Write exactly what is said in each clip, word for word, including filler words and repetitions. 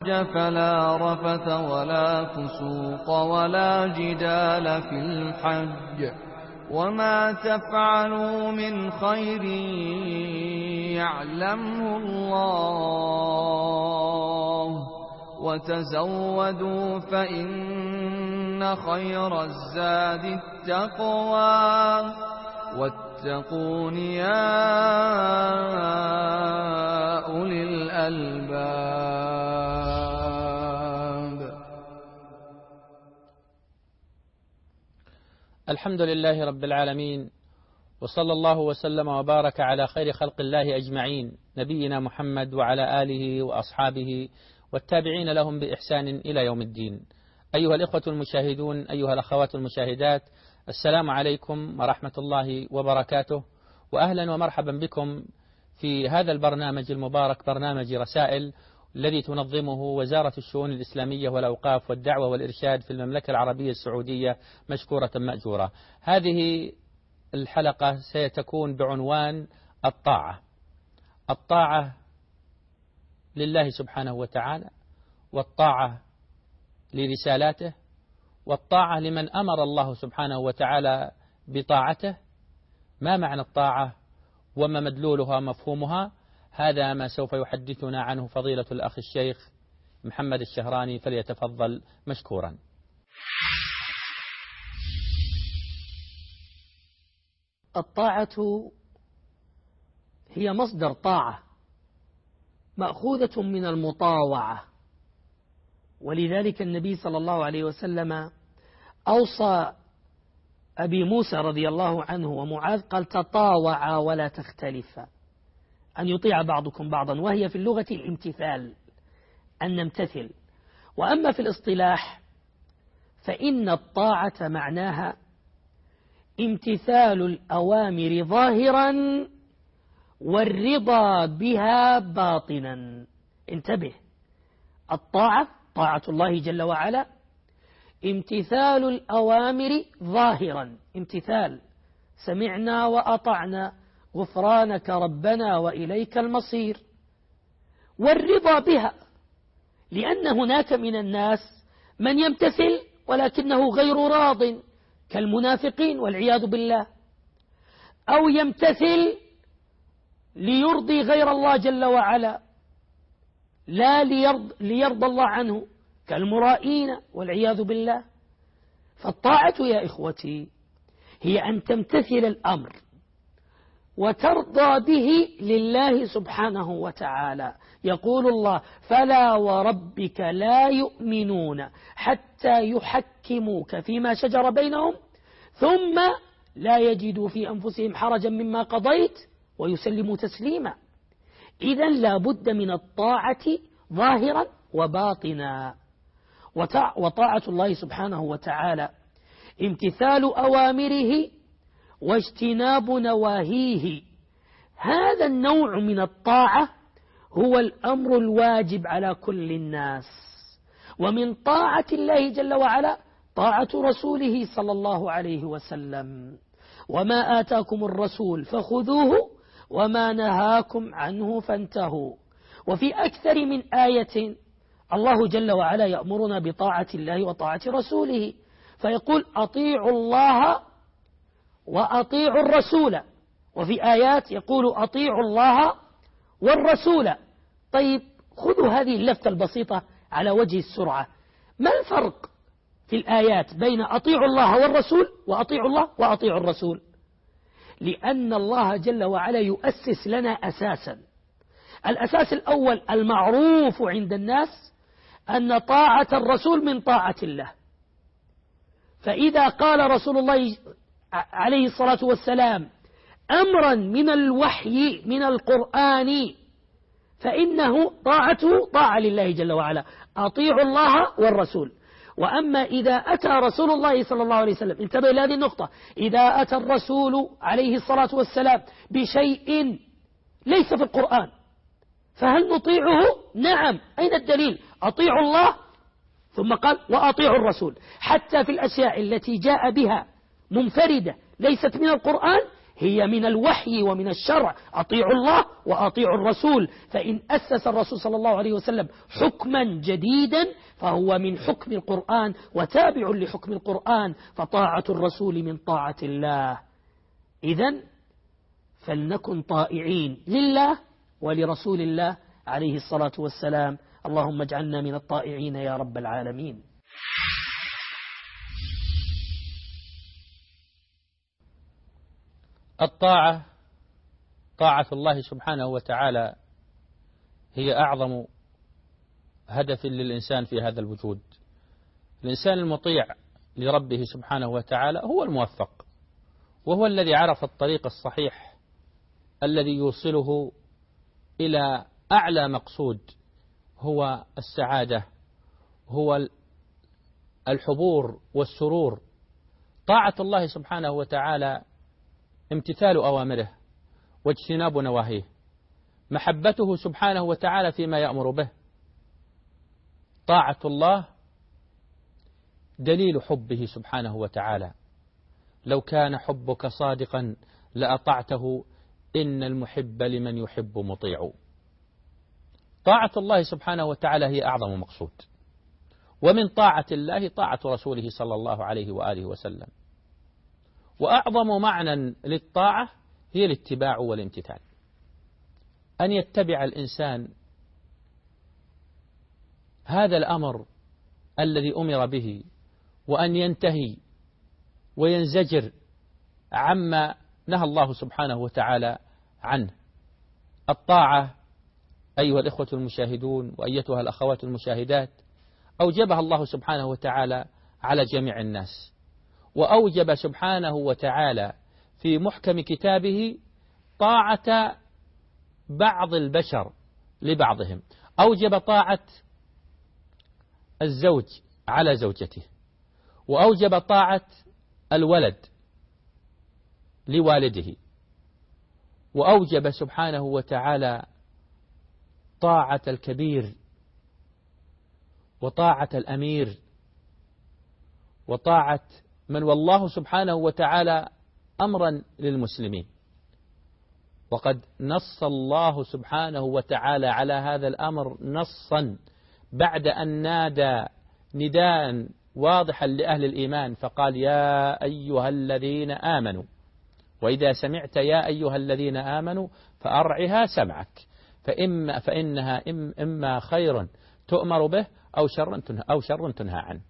الحج فلا رفث ولا فسوق ولا جدال في الحج وما تفعلوا من خير يعلمه الله وتزودوا فإن خير الزاد التقوى واتقون يا أولي الألباب. الحمد لله رب العالمين، وصلى الله وسلم وبارك على خير خلق الله أجمعين، نبينا محمد وعلى آله وأصحابه والتابعين لهم بإحسان إلى يوم الدين. أيها الإخوة المشاهدون، أيها الأخوات المشاهدات، السلام عليكم ورحمة الله وبركاته، وأهلا ومرحبا بكم في هذا البرنامج المبارك، برنامج رسائل، الذي تنظمه وزارة الشؤون الإسلامية والأوقاف والدعوة والإرشاد في المملكة العربية السعودية مشكورة مأجورة. هذه الحلقة ستكون بعنوان الطاعة. الطاعة لله سبحانه وتعالى، والطاعة لرسالاته، والطاعة لمن أمر الله سبحانه وتعالى بطاعته. ما معنى الطاعة وما مدلولها ومفهومها؟ هذا ما سوف يحدثنا عنه فضيلة الأخ الشيخ محمد الشهراني، فليتفضل مشكورا. الطاعة هي مصدر طاعة مأخوذة من المطاوعة، ولذلك النبي صلى الله عليه وسلم أوصى أبي موسى رضي الله عنه ومعاذ، قال: تطاوعا ولا تختلفا، أن يطيع بعضكم بعضا، وهي في اللغة الامتثال، أن نمتثل. وأما في الاصطلاح فإن الطاعة معناها امتثال الأوامر ظاهرا والرضا بها باطنا. انتبه، الطاعة طاعة الله جل وعلا امتثال الأوامر ظاهرا، امتثال سمعنا وأطعنا غفرانك ربنا وإليك المصير، والرضا بها، لأن هناك من الناس من يمتثل ولكنه غير راض كالمنافقين والعياذ بالله، أو يمتثل ليرضي غير الله جل وعلا لا ليرض ليرضى الله عنه كالمرائين والعياذ بالله. فالطاعة يا إخوتي هي أن تمتثل الأمر وترضى به لله سبحانه وتعالى. يقول الله: فلا وربك لا يؤمنون حتى يحكموك فيما شجر بينهم ثم لا يجدوا في أنفسهم حرجا مما قضيت ويسلموا تسليما. إذن لا بد من الطاعة ظاهرا وباطنا. وطاعة الله سبحانه وتعالى امتثال أوامره واجتناب نواهيه. هذا النوع من الطاعة هو الأمر الواجب على كل الناس. ومن طاعة الله جل وعلا طاعة رسوله صلى الله عليه وسلم: وما آتاكم الرسول فخذوه وما نهاكم عنه فانتهوا. وفي أكثر من آية الله جل وعلا يأمرنا بطاعة الله وطاعة رسوله، فيقول: أطيعوا الله وأطيعوا الرسول. وفي آيات يقول: أطيعوا الله والرسول. طيب، خذوا هذه اللفتة البسيطة على وجه السرعة. ما الفرق في الآيات بين أطيعوا الله والرسول وأطيعوا الله وأطيعوا الرسول؟ لأن الله جل وعلا يؤسس لنا أساسا. الأساس الأول المعروف عند الناس أن طاعة الرسول من طاعة الله. فإذا قال رسول الله عليه الصلاة والسلام أمرا من الوحي من القرآن فإنه طاعته طاعة لله جل وعلا، أطيعوا الله والرسول. وأما إذا أتى رسول الله صلى الله عليه وسلم، انتبه لهذه النقطة، إذا أتى الرسول عليه الصلاة والسلام بشيء ليس في القرآن فهل نطيعه؟ نعم. أين الدليل؟ أطيعوا الله ثم قال وأطيعوا الرسول. حتى في الأشياء التي جاء بها منفردة ليست من القرآن هي من الوحي ومن الشرع، أطيعوا الله وأطيعوا الرسول. فإن أسس الرسول صلى الله عليه وسلم حكما جديدا فهو من حكم القرآن وتابع لحكم القرآن، فطاعة الرسول من طاعة الله. إذن فلنكن طائعين لله ولرسول الله عليه الصلاة والسلام. اللهم اجعلنا من الطائعين يا رب العالمين. الطاعة، طاعة الله سبحانه وتعالى هي أعظم هدف للإنسان في هذا الوجود. الإنسان المطيع لربه سبحانه وتعالى هو الموفق، وهو الذي عرف الطريق الصحيح الذي يوصله إلى أعلى مقصود، هو السعادة، هو الحبور والسرور. طاعة الله سبحانه وتعالى امتثال أوامره واجتناب نواهيه، محبته سبحانه وتعالى فيما يأمر به. طاعة الله دليل حبه سبحانه وتعالى. لو كان حبك صادقا لأطعته، إن المحب لمن يحب مطيع. طاعة الله سبحانه وتعالى هي أعظم مقصود، ومن طاعة الله طاعة رسوله صلى الله عليه وآله وسلم. وأعظم معنى للطاعة هي الاتباع والامتثال، أن يتبع الإنسان هذا الأمر الذي أمر به، وأن ينتهي وينزجر عما نهى الله سبحانه وتعالى عنه. الطاعة أيها الإخوة المشاهدون وأيتها الأخوات المشاهدات أوجبها الله سبحانه وتعالى على جميع الناس، وأوجب سبحانه وتعالى في محكم كتابه طاعة بعض البشر لبعضهم. أوجب طاعة الزوج على زوجته، وأوجب طاعة الولد لوالده، وأوجب سبحانه وتعالى طاعة الكبير وطاعة الأمير وطاعة من والله سبحانه وتعالى أمرا للمسلمين. وقد نص الله سبحانه وتعالى على هذا الأمر نصا بعد أن نادى نداء واضحا لأهل الإيمان، فقال: يا أيها الذين آمنوا. وإذا سمعت يا أيها الذين آمنوا فأرعها سمعك، فإما فإنها إما خير تؤمر به أو شر تنهى, أو شر تنهى عنه.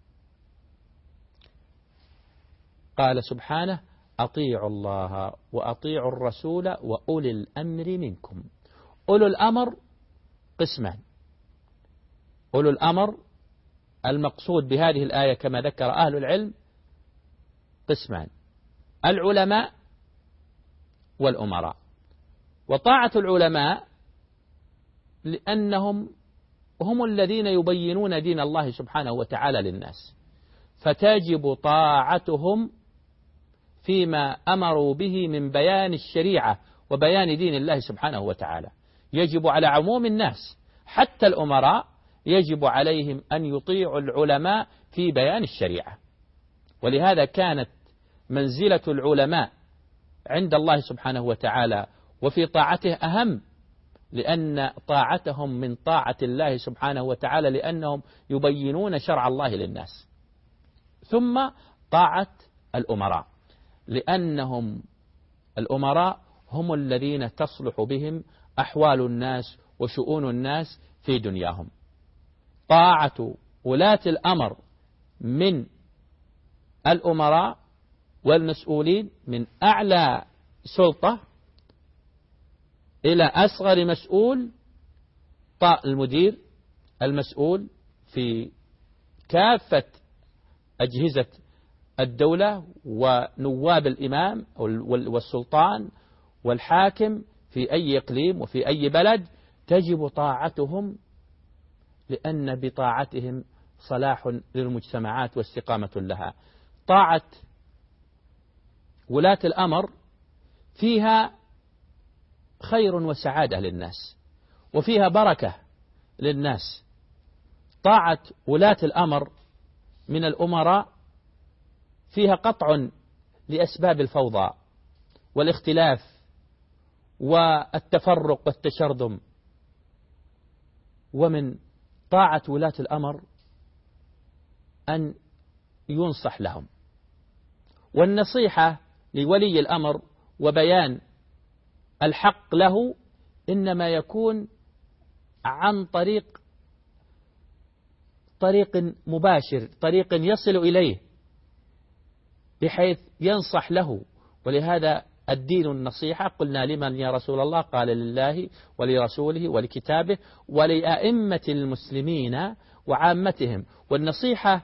قال سبحانه: أطيعوا الله وأطيعوا الرسول وأولي الأمر منكم. أولو الأمر قسمان. أولو الأمر المقصود بهذه الآية كما ذكر أهل العلم قسمان: العلماء والأمراء. وطاعة العلماء لأنهم هم الذين يبينون دين الله سبحانه وتعالى للناس، فتجب طاعتهم فيما أمروا به من بيان الشريعة وبيان دين الله سبحانه وتعالى. يجب على عموم الناس حتى الأمراء يجب عليهم أن يطيعوا العلماء في بيان الشريعة. ولهذا كانت منزلة العلماء عند الله سبحانه وتعالى وفي طاعته أهم، لأن طاعتهم من طاعة الله سبحانه وتعالى لأنهم يبينون شرع الله للناس. ثم طاعة الأمراء، لأنهم الأمراء هم الذين تصلح بهم أحوال الناس وشؤون الناس في دنياهم. طاعة ولاة الأمر من الأمراء والمسؤولين من أعلى سلطة إلى أصغر مسؤول، طاء المدير المسؤول في كافة أجهزة الدولة ونواب الإمام والسلطان والحاكم في أي إقليم وفي أي بلد، تجب طاعتهم لأن بطاعتهم صلاح للمجتمعات واستقامة لها. طاعة ولاة الأمر فيها خير وسعادة للناس وفيها بركة للناس. طاعة ولاة الأمر من الأمراء فيها قطع لأسباب الفوضى والاختلاف والتفرق والتشرذم. ومن طاعة ولاة الأمر أن ينصح لهم، والنصيحة لولي الأمر وبيان الحق له إنما يكون عن طريق طريق مباشر، طريق يصل إليه بحيث ينصح له. ولهذا الدين النصيحة. قلنا لمن يا رسول الله؟ قال لله ولرسوله ولكتابه ولأئمة المسلمين وعامتهم. والنصيحة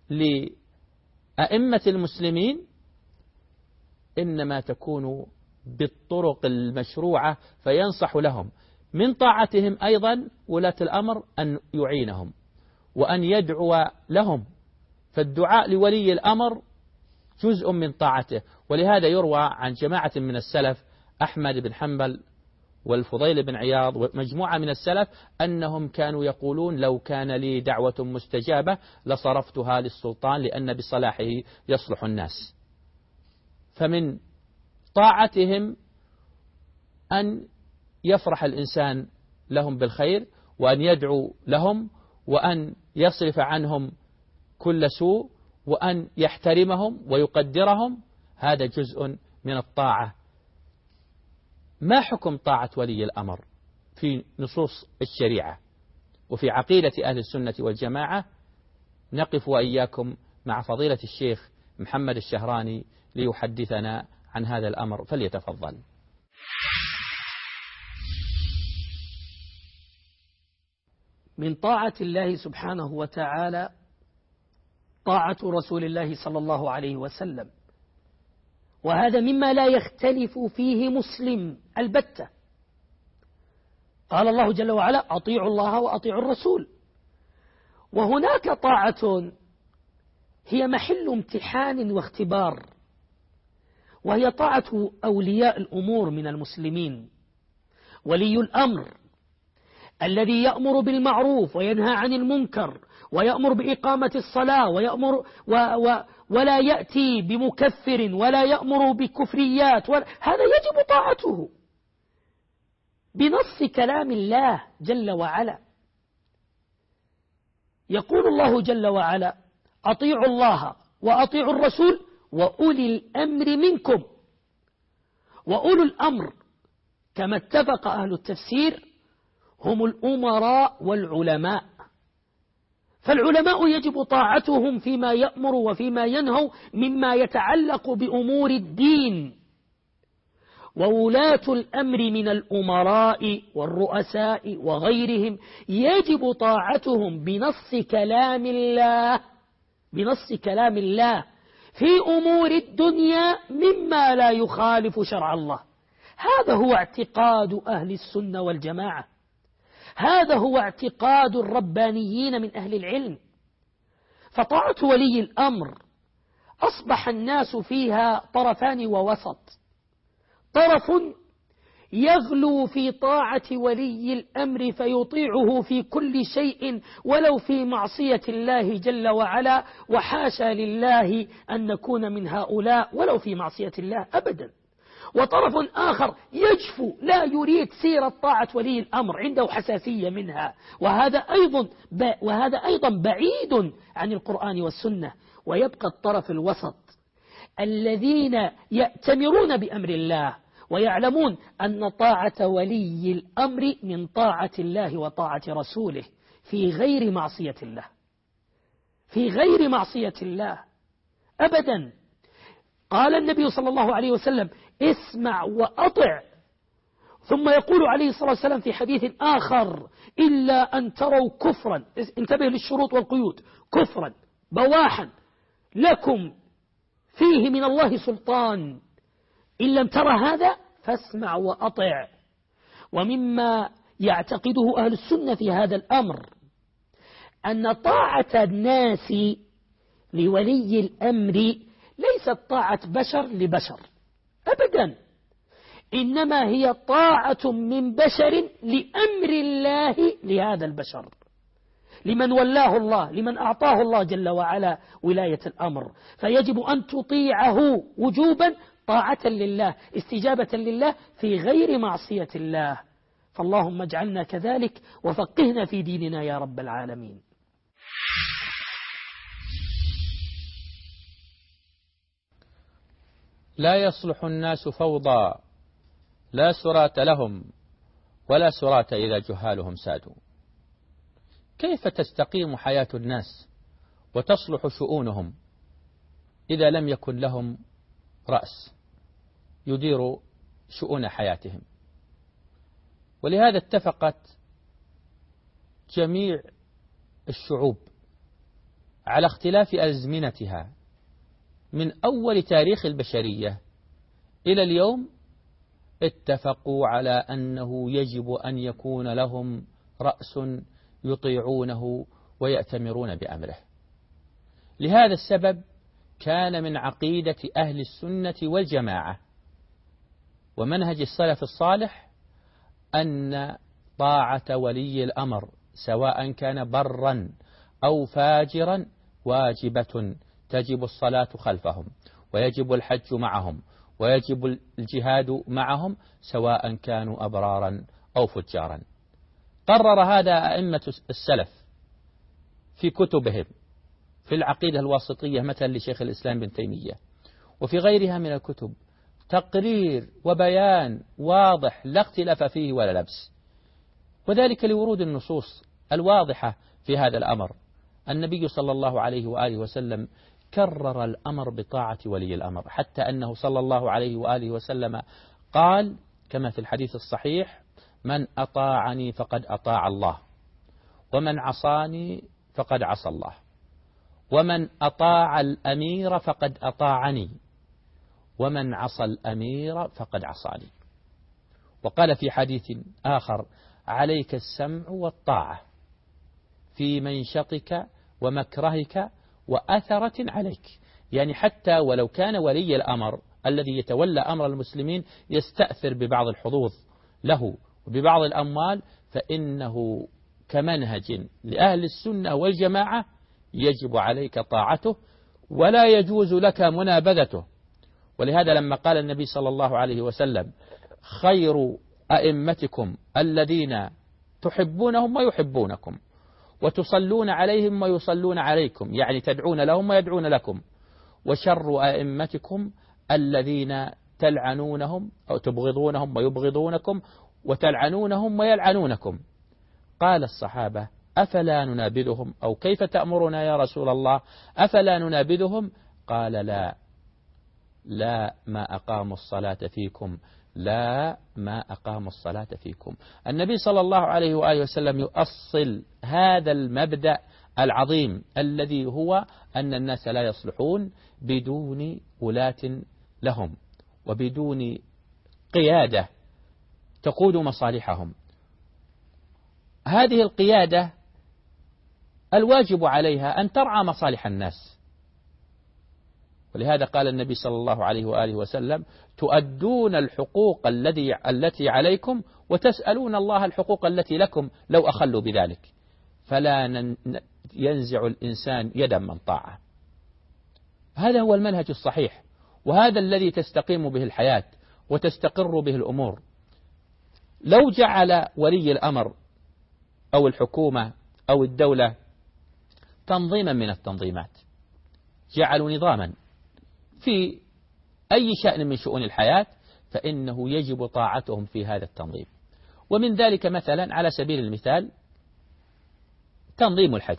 لأئمة المسلمين إنما تكون بالطرق المشروعة، فينصح لهم. من طاعتهم أيضا ولاة الأمر أن يعينهم وأن يدعو لهم، فالدعاء لولي الأمر جزء من طاعته. ولهذا يروى عن جماعة من السلف، أحمد بن حنبل والفضيل بن عياض ومجموعة من السلف، أنهم كانوا يقولون: لو كان لي دعوة مستجابة لصرفتها للسلطان لأن بصلاحه يصلح الناس. فمن طاعتهم أن يفرح الإنسان لهم بالخير، وأن يدعو لهم، وأن يصرف عنهم كل سوء، وأن يحترمهم ويقدرهم. هذا جزء من الطاعة. ما حكم طاعة ولي الأمر في نصوص الشريعة وفي عقيدة أهل السنة والجماعة؟ نقف وإياكم مع فضيلة الشيخ محمد الشهراني ليحدثنا عن هذا الأمر، فليتفضل. من طاعة الله سبحانه وتعالى طاعة رسول الله صلى الله عليه وسلم، وهذا مما لا يختلف فيه مسلم البتة. قال الله جل وعلا: أطيعوا الله وأطيعوا الرسول. وهناك طاعة هي محل امتحان واختبار، وهي طاعة أولياء الأمور من المسلمين. ولي الأمر الذي يأمر بالمعروف وينهى عن المنكر ويأمر بإقامة الصلاة ويأمر و و ولا يأتي بمكفر ولا يأمر بكفريات، هذا يجب طاعته بنص كلام الله جل وعلا. يقول الله جل وعلا: أطيعوا الله وأطيعوا الرسول وأولي الأمر منكم. وأولو الأمر كما اتفق أهل التفسير هم الأمراء والعلماء. فالعلماء يجب طاعتهم فيما يأمر وفيما ينهوا مما يتعلق بأمور الدين. وولاة الأمر من الأمراء والرؤساء وغيرهم يجب طاعتهم بنص كلام الله بنص كلام الله في أمور الدنيا مما لا يخالف شرع الله. هذا هو اعتقاد أهل السنة والجماعة، هذا هو اعتقاد الربانيين من أهل العلم. فطاعة ولي الأمر أصبح الناس فيها طرفان ووسط. طرف يغلو في طاعة ولي الأمر فيطيعه في كل شيء ولو في معصية الله جل وعلا، وحاشا لله أن نكون من هؤلاء ولو في معصية الله أبدا. وطرف آخر يجفو لا يريد سيرة طاعة ولي الأمر، عنده حساسية منها، وهذا أيضا وهذا أيضا بعيد عن القرآن والسنة. ويبقى الطرف الوسط الذين يأتمرون بأمر الله ويعلمون أن طاعة ولي الأمر من طاعة الله وطاعة رسوله في غير معصية الله في غير معصية الله أبدا. قال النبي صلى الله عليه وسلم: اسمع وأطع. ثم يقول عليه الصلاة والسلام في حديث آخر: إلا أن تروا كفرا، انتبه للشروط والقيود، كفرا بواحا لكم فيه من الله سلطان، إن لم ترى هذا فاسمع وأطع. ومما يعتقده أهل السنة في هذا الأمر أن طاعة الناس لولي الأمر ليست طاعة بشر لبشر أبدا، إنما هي طاعة من بشر لأمر الله لهذا البشر، لمن ولاه الله، لمن أعطاه الله جل وعلا ولاية الأمر. فيجب أن تطيعه وجوبا طاعة لله، استجابة لله في غير معصية الله. فاللهم اجعلنا كذلك وفقهنا في ديننا يا رب العالمين. لا يصلح الناس فوضى لا سرات لهم ولا سرات إذا جهالهم سادوا. كيف تستقيم حياة الناس وتصلح شؤونهم إذا لم يكن لهم رأس يدير شؤون حياتهم؟ ولهذا اتفقت جميع الشعوب على اختلاف أزمنتها من أول تاريخ البشرية إلى اليوم، اتفقوا على أنه يجب أن يكون لهم رأس يطيعونه ويأتمرون بأمره. لهذا السبب كان من عقيدة أهل السنة والجماعة ومنهج السلف الصالح أن طاعة ولي الأمر سواء كان برا أو فاجرا واجبة، تجب الصلاة خلفهم ويجب الحج معهم ويجب الجهاد معهم سواء كانوا أبرارا أو فجارا. قرر هذا أئمة السلف في كتبهم في العقيدة الواسطية مثلا لشيخ الإسلام بن تيمية وفي غيرها من الكتب تقرير وبيان واضح لا اختلاف فيه ولا لبس، وذلك لورود النصوص الواضحة في هذا الأمر. النبي صلى الله عليه وآله وسلم كرر الأمر بطاعة ولي الأمر، حتى أنه صلى الله عليه وآله وسلم قال كما في الحديث الصحيح: من أطاعني فقد أطاع الله، ومن عصاني فقد عصى الله، ومن أطاع الأمير فقد أطاعني، ومن عصى الأمير فقد عصاني. وقال في حديث آخر: عليك السمع والطاعة في منشطك ومكرهك وأثرة عليك، يعني حتى ولو كان ولي الأمر الذي يتولى أمر المسلمين يستأثر ببعض الحظوظ له وببعض الأموال، فإنه كمنهج لأهل السنة والجماعة يجب عليك طاعته ولا يجوز لك منابذته. ولهذا لما قال النبي صلى الله عليه وسلم: خير أئمتكم الذين تحبونهم ويحبونكم وتصلون عليهم ويصلون عليكم، يعني تدعون لهم ويدعون لكم، وشر أئمتكم الذين تلعنونهم أو تبغضونهم ويبغضونكم وتلعنونهم ويلعنونكم. قال الصحابة: أفلا ننابذهم؟ أو كيف تأمرنا يا رسول الله؟ أفلا ننابذهم؟ قال: لا لا ما أقاموا الصلاة فيكم، لا ما أقاموا الصلاة فيكم. النبي صلى الله عليه وآله وسلم يؤصل هذا المبدأ العظيم الذي هو أن الناس لا يصلحون بدون ولاة لهم وبدون قيادة تقود مصالحهم. هذه القيادة الواجب عليها أن ترعى مصالح الناس، ولهذا قال النبي صلى الله عليه وآله وسلم: تؤدون الحقوق الذي التي عليكم وتسألون الله الحقوق التي لكم لو أخلوا بذلك. فلا ينزع الإنسان يدا من طاعة. هذا هو المنهج الصحيح، وهذا الذي تستقيم به الحياة وتستقر به الأمور. لو جعل ولي الأمر أو الحكومة أو الدولة تنظيما من التنظيمات، جعلوا نظاما في أي شأن من شؤون الحياة، فإنه يجب طاعتهم في هذا التنظيم. ومن ذلك مثلا على سبيل المثال تنظيم الحج،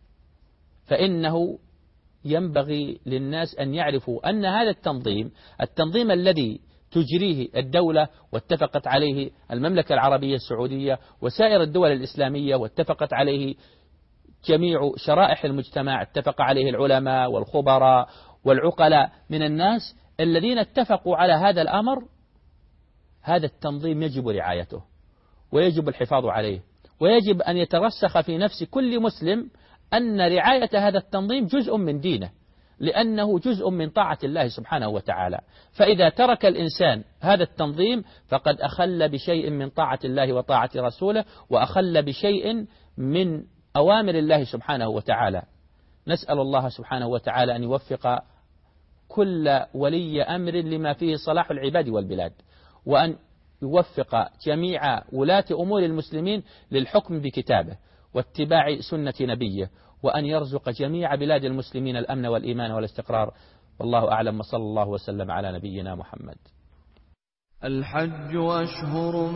فإنه ينبغي للناس أن يعرفوا أن هذا التنظيم التنظيم الذي تجريه الدولة واتفقت عليه المملكة العربية السعودية وسائر الدول الإسلامية واتفقت عليه جميع شرائح المجتمع، اتفق عليه العلماء والخبراء والعقلاء من الناس الذين اتفقوا على هذا الأمر. هذا التنظيم يجب رعايته ويجب الحفاظ عليه، ويجب أن يترسخ في نفس كل مسلم أن رعاية هذا التنظيم جزء من دينه، لأنه جزء من طاعة الله سبحانه وتعالى. فإذا ترك الإنسان هذا التنظيم فقد أخل بشيء من طاعة الله وطاعة رسوله، وأخل بشيء من أوامر الله سبحانه وتعالى. نسأل الله سبحانه وتعالى أن يوفق كل ولي أمر لما فيه صلاح العباد والبلاد، وأن يوفق جميع ولاة أمور المسلمين للحكم بكتابه واتباع سنة نبيه، وأن يرزق جميع بلاد المسلمين الأمن والإيمان والاستقرار. والله أعلم، وصلى الله وسلم على نبينا محمد. الحج أشهر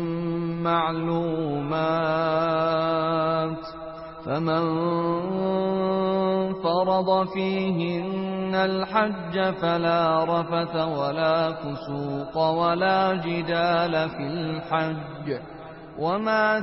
معلومات، فمن فرض فيهن الحج فلا رفث ولا فسوق ولا جدال في الحج، وما